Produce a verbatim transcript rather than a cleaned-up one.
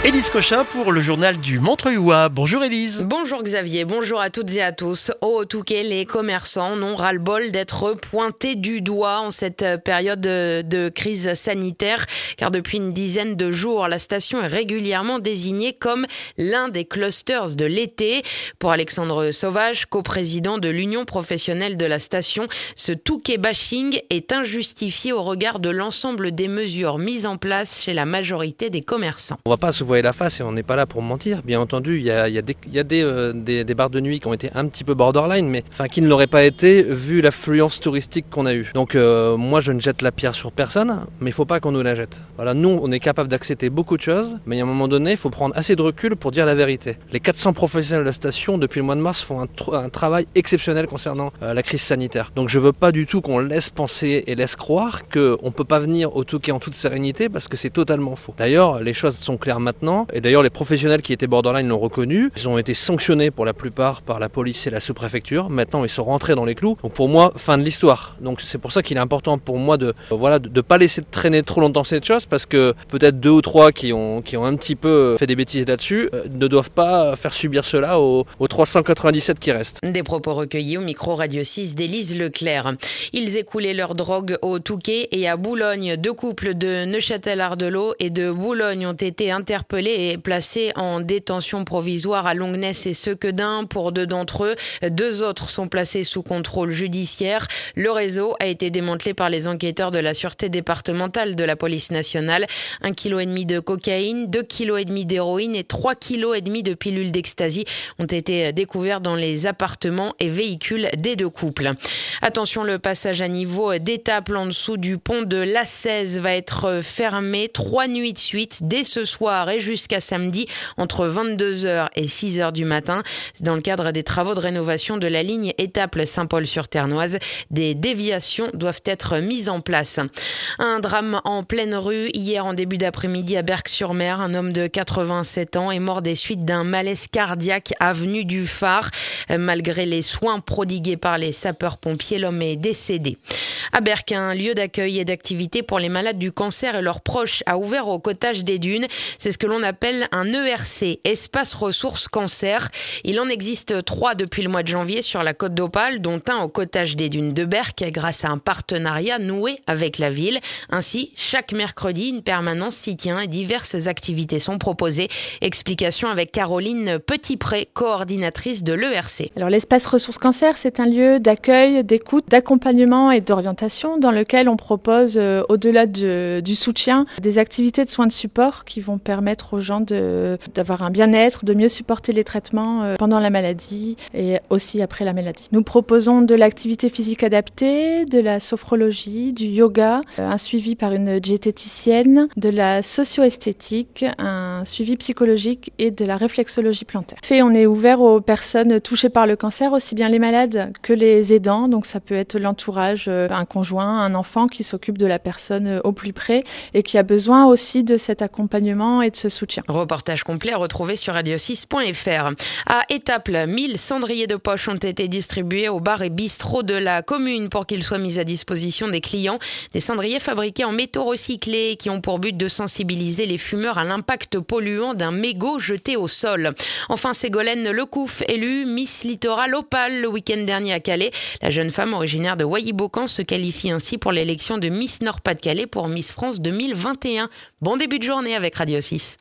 Élise Cochin pour le journal du Montreuilois. Bonjour Élise. Bonjour Xavier, bonjour à toutes et à tous. Au Touquet, les commerçants n'ont ras-le-bol d'être pointés du doigt en cette période de, de crise sanitaire, car depuis une dizaine de jours, la station est régulièrement désignée comme l'un des clusters de l'été. Pour Alexandre Sauvage, coprésident de l'Union professionnelle de la station, ce Touquet bashing est injustifié au regard de l'ensemble des mesures mises en place chez la majorité des commerçants. On va pas se voiler la face et on n'est pas là pour mentir. Bien entendu, il y a, il y a, des, il y a des, euh, des, des bars de nuit qui ont été un petit peu borderline, mais enfin qui ne l'auraient pas été vu l'affluence touristique qu'on a eue. Donc euh, moi je ne jette la pierre sur personne, mais il faut pas qu'on nous la jette. Voilà, nous on est capable d'accepter beaucoup de choses, mais à un moment donné il faut prendre assez de recul pour dire la vérité. Les quatre cents professionnels de la station depuis le mois de mars font un, tr- un travail exceptionnel concernant euh, la crise sanitaire. Donc je veux pas du tout qu'on laisse penser et laisse croire qu'on peut pas venir au Touquet en toute sérénité parce que c'est totalement faux. D'ailleurs les choses sont claires maintenant. Et d'ailleurs, les professionnels qui étaient borderline l'ont reconnu. Ils ont été sanctionnés pour la plupart par la police et la sous-préfecture. Maintenant, ils sont rentrés dans les clous. Donc pour moi, fin de l'histoire. Donc c'est pour ça qu'il est important pour moi de euh, voilà de, de pas laisser traîner trop longtemps cette chose, parce que peut-être deux ou trois qui ont qui ont un petit peu fait des bêtises là-dessus euh, ne doivent pas faire subir cela aux, aux trois cent quatre-vingt-dix-sept qui restent. Des propos recueillis au micro Radio six d'Élise Leclerc. Ils écoulaient leur drogue au Touquet et à Boulogne. Deux couples de Neuchâtel-Ardelot et de Boulogne ont été interpellés et placés en détention provisoire à Longness et Sequedin pour deux d'entre eux. Deux autres sont placés sous contrôle judiciaire. Le réseau a été démantelé par les enquêteurs de la sûreté départementale de la police nationale. Un kilo et demi de cocaïne, deux kilos et demi d'héroïne et trois kilos et demi de pilules d'ecstasy ont été découverts dans les appartements et véhicules des deux couples. Attention, le passage à niveau d'Étaples en dessous du pont de l'A seize va être fermé trois nuits de suite dès ce soir et jusqu'à samedi entre vingt-deux heures et six heures du matin. Dans le cadre des travaux de rénovation de la ligne Étaples-Saint-Paul-sur-Ternoise, des déviations doivent être mises en place. Un drame en pleine rue hier en début d'après-midi à Berck-sur-Mer. Un homme de quatre-vingt-sept ans est mort des suites d'un malaise cardiaque avenue du Phare. Malgré les soins prodigués par les sapeurs-pompiers, l'homme est décédé. À Berck, un lieu d'accueil et d'activité pour les malades du cancer et leurs proches a ouvert au cottage des Dunes. C'est ce que l'on appelle un E R C, Espace Ressources Cancer. Il en existe trois depuis le mois de janvier sur la Côte d'Opale, dont un au cottage des Dunes de Berck grâce à un partenariat noué avec la ville. Ainsi, chaque mercredi, une permanence s'y tient et diverses activités sont proposées. Explication avec Caroline Petitpré, coordinatrice de l'E R C. Alors, l'espace ressources cancer, c'est un lieu d'accueil, d'écoute, d'accompagnement et d'orientation dans lequel on propose, euh, au-delà de, du soutien, des activités de soins de support qui vont permettre aux gens de, d'avoir un bien-être, de mieux supporter les traitements euh, pendant la maladie et aussi après la maladie. Nous proposons de l'activité physique adaptée, de la sophrologie, du yoga, euh, un suivi par une diététicienne, de la socio-esthétique, un suivi psychologique et de la réflexologie plantaire. Fait, on est ouvert aux personnes touchées par le cancer, aussi bien les malades que les aidants. Donc ça peut être l'entourage, euh, un conjoint, un enfant qui s'occupe de la personne euh, au plus près et qui a besoin aussi de cet accompagnement et de ce soutien. Reportage complet à retrouver sur radio six point f r. À Étaples, mille cendriers de poche ont été distribués aux bars et bistrots de la commune pour qu'ils soient mis à disposition des clients. Des cendriers fabriqués en métaux recyclés qui ont pour but de sensibiliser les fumeurs à l'impact polluant d'un mégot jeté au sol. Enfin, Ségolène Lecouf, élue Miss Littoral Opale le week-end dernier à Calais. La jeune femme originaire de Wailly-Beaucamp se qualifie ainsi pour l'élection de Miss Nord-Pas-de-Calais pour Miss France deux mille vingt et un. Bon début de journée avec Radio six.